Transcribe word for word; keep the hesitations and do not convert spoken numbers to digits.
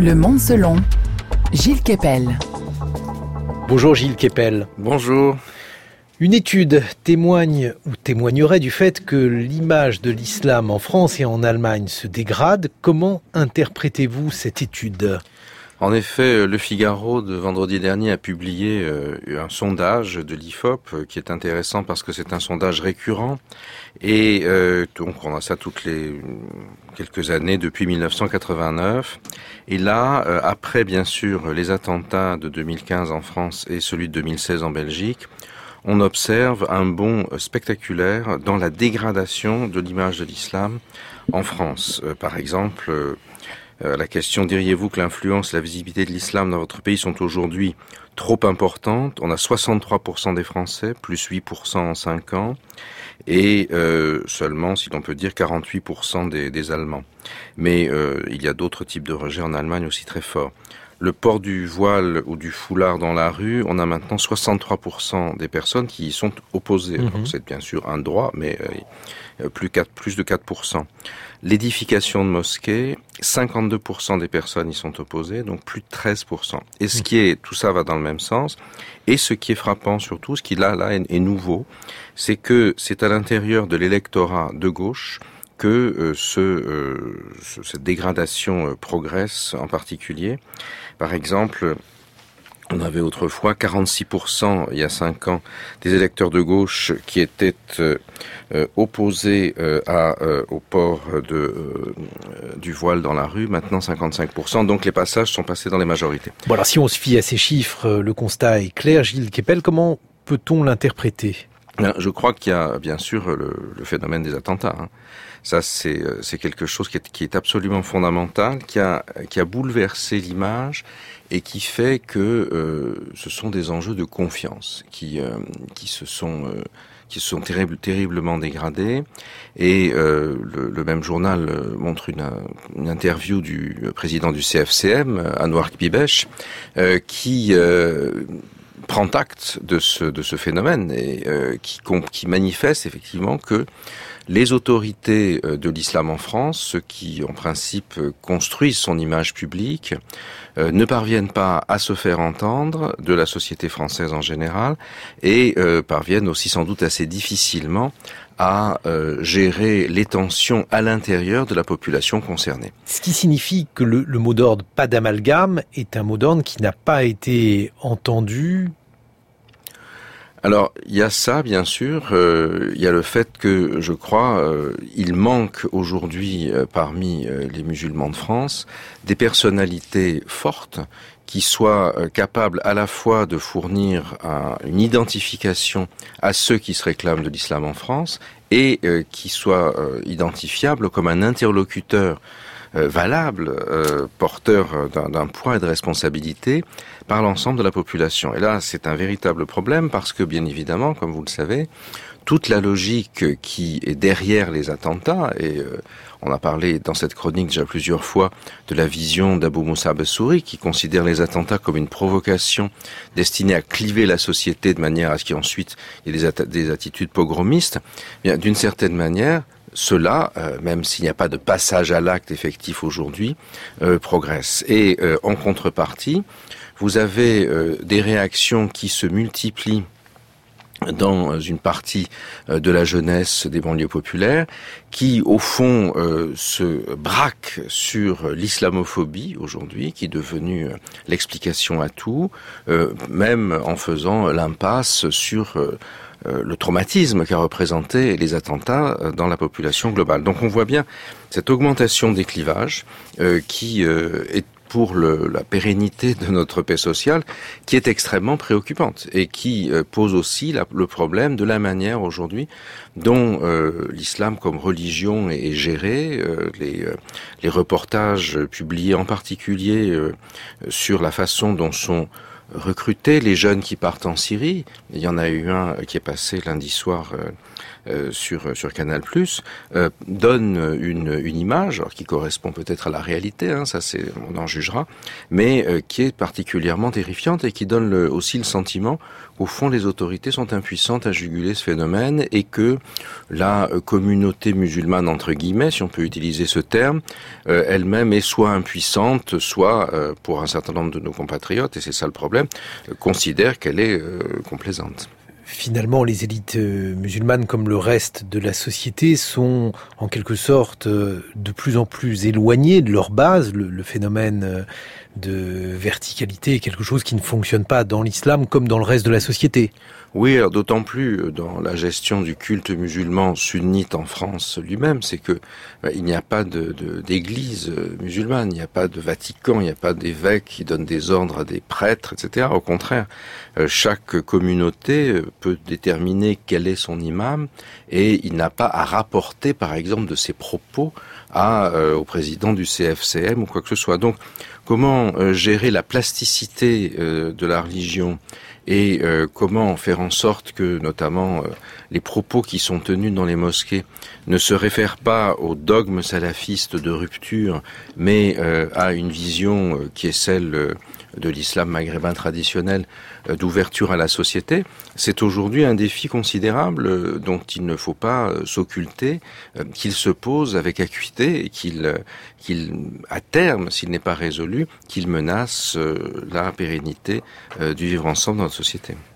Le Monde selon Gilles Kepel. Bonjour Gilles Kepel. Bonjour. Une étude témoigne ou témoignerait du fait que l'image de l'islam en France et en Allemagne se dégrade. Comment interprétez-vous cette étude ? En effet, Le Figaro de vendredi dernier a publié euh, un sondage de l'I F O P euh, qui est intéressant parce que c'est un sondage récurrent et euh, donc on a ça toutes les quelques années depuis mille neuf cent quatre-vingt-neuf. Et là, euh, après bien sûr les attentats de deux mille quinze en France et celui de deux mille seize en Belgique, on observe un bond spectaculaire dans la dégradation de l'image de l'islam en France. Euh, par exemple, euh, la question, diriez-vous que l'influence et la visibilité de l'islam dans votre pays sont aujourd'hui trop importantes ? On a soixante-trois pour cent des Français, plus huit pour cent en cinq ans, et euh, seulement, si l'on peut dire, quarante-huit pour cent des, des Allemands. Mais euh, il y a d'autres types de rejets en Allemagne aussi très forts. Le port du voile ou du foulard dans la rue, on a maintenant soixante-trois pour cent des personnes qui y sont opposées. Mmh. Alors, c'est bien sûr un droit, mais euh, plus, quatre, plus de quatre pour cent. L'édification de mosquées, cinquante-deux pour cent des personnes y sont opposées, donc plus de treize pour cent. Et ce qui est, tout ça va dans le même sens. Et ce qui est frappant surtout, ce qui là, là est, est nouveau, c'est que c'est à l'intérieur de l'électorat de gauche que euh, ce, euh, ce, cette dégradation euh, progresse en particulier. Par exemple, on avait autrefois quarante-six pour cent, il y a cinq ans, des électeurs de gauche qui étaient euh, euh, opposés euh, à, euh, au port de, euh, du voile dans la rue. Maintenant, cinquante-cinq pour cent. Donc, les passages sont passés dans les majorités. Bon, alors, si on se fie à ces chiffres, le constat est clair. Gilles Kepel, comment peut-on l'interpréter ? Je crois qu'il y a bien sûr le, le phénomène des attentats. Hein. Ça, c'est, c'est quelque chose qui est, qui est absolument fondamental, qui a, qui a bouleversé l'image et qui fait que euh, ce sont des enjeux de confiance qui, euh, qui se sont, euh, qui se sont terrible, terriblement dégradés. Et euh, le, le même journal montre une, une interview du président du C F C M, Anouar Bibesh, euh, qui euh, prend acte de ce de ce phénomène et euh, qui qui manifeste effectivement que les autorités de l'islam en France, ceux qui en principe construisent son image publique, euh, ne parviennent pas à se faire entendre de la société française en général et euh, parviennent aussi sans doute assez difficilement à euh, gérer les tensions à l'intérieur de la population concernée. Ce qui signifie que le, le mot d'ordre « pas d'amalgame » est un mot d'ordre qui n'a pas été entendu. Alors, il y a ça, bien sûr. Euh, il y a le fait que, je crois, euh, il manque aujourd'hui, euh, parmi euh, les musulmans de France, des personnalités fortes qui soient euh, capables à la fois de fournir un, une identification à ceux qui se réclament de l'islam en France et euh, qui soient euh, identifiables comme un interlocuteur Euh, valable, euh, porteur d'un, d'un poids et de responsabilité par l'ensemble de la population. Et là, c'est un véritable problème parce que, bien évidemment, comme vous le savez, toute la logique qui est derrière les attentats, et euh, on a parlé dans cette chronique déjà plusieurs fois de la vision d'Abou Moussa Bassouri qui considère les attentats comme une provocation destinée à cliver la société de manière à ce qu'ensuite il y ait des, at- des attitudes pogromistes. Bien, d'une certaine manière, cela, euh, même s'il n'y a pas de passage à l'acte effectif aujourd'hui, euh, progresse. Et euh, en contrepartie, vous avez euh, des réactions qui se multiplient dans une partie euh, de la jeunesse des banlieues populaires, qui au fond euh, se braquent sur l'islamophobie aujourd'hui, qui est devenue euh, l'explication à tout, euh, même en faisant l'impasse sur euh, Euh, le traumatisme qu'a représenté les attentats euh, dans la population globale. Donc on voit bien cette augmentation des clivages euh, qui euh, est pour le, la pérennité de notre paix sociale, qui est extrêmement préoccupante et qui euh, pose aussi la, le problème de la manière aujourd'hui dont euh, l'islam comme religion est, est géré. Euh, les, euh, les reportages publiés en particulier euh, sur la façon dont sont recruter les jeunes qui partent en Syrie. Il y en a eu un qui est passé lundi soir euh, euh, sur sur Canal+, euh, donne une une image alors qui correspond peut-être à la réalité, hein, ça c'est on en jugera, mais euh, qui est particulièrement terrifiante et qui donne le, aussi le sentiment qu'au fond les autorités sont impuissantes à juguler ce phénomène et que la euh, communauté musulmane entre guillemets, si on peut utiliser ce terme, euh, elle-même est soit impuissante, soit euh, pour un certain nombre de nos compatriotes, et c'est ça le problème, euh, considère qu'elle est euh, complaisante. Finalement, les élites musulmanes, comme le reste de la société, sont en quelque sorte de plus en plus éloignées de leur base. Le, le phénomène de verticalité est quelque chose qui ne fonctionne pas dans l'islam comme dans le reste de la société. Oui, alors d'autant plus dans la gestion du culte musulman sunnite en France lui-même, c'est que bah, il n'y a pas de, de, d'église musulmane, il n'y a pas de Vatican, il n'y a pas d'évêque qui donne des ordres à des prêtres, et cetera. Au contraire, euh, chaque communauté peut déterminer quel est son imam et il n'a pas à rapporter, par exemple, de ses propos à, euh, au président du C F C M ou quoi que ce soit. Donc, comment euh, gérer la plasticité euh, de la religion et euh, comment faire en sorte que, notamment, euh, les propos qui sont tenus dans les mosquées ne se réfèrent pas au dogme salafiste de rupture, mais euh, à une vision euh, qui est celle euh, de l'islam maghrébin traditionnel, euh, d'ouverture à la société. C'est aujourd'hui un défi considérable euh, dont il ne faut pas euh, s'occulter, euh, qu'il se pose avec acuité et qu'il, euh, qu'il à terme, s'il n'est pas résolu, qu'il menace euh, la pérennité euh, du vivre ensemble dans notre société.